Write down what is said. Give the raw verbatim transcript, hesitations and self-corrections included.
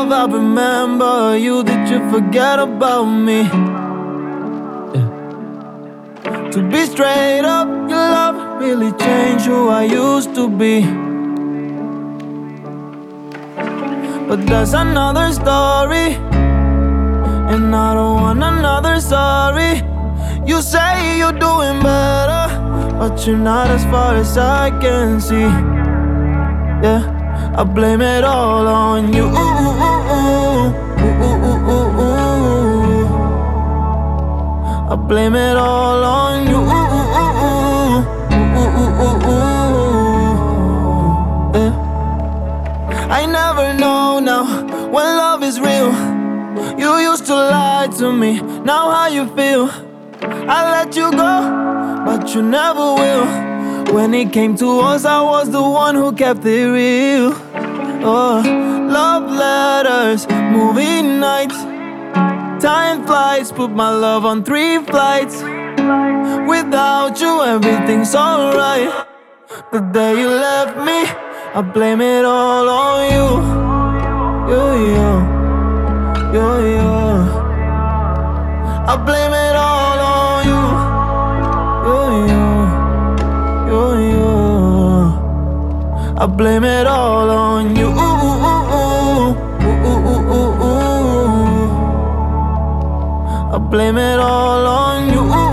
love, I remember you. Did you forget about me? Yeah. To be straight up, your love really changed who I used to be. But that's another story, and I don't want another sorry. You say you're doing better, but you're not as far as I can see. Yeah, I blame it all on you. Ooh, ooh, ooh, ooh, ooh, ooh, ooh, ooh. I blame it all on you. Ooh, ooh, ooh, ooh, ooh, ooh, ooh. Yeah. I never know now when love is real. You used to lie to me, now how you feel? I let you go, but you never will. When it came to us, I was the one who kept it real. Oh, love letters, movie nights, time flies, put my love on three flights. Without you, everything's alright. The day you left me, I blame it all on you. You, you, you, you. I blame it all on you. You, you, you, you. I blame it all on you. Ooh, ooh, ooh, ooh, ooh, ooh, ooh. I blame it all on you.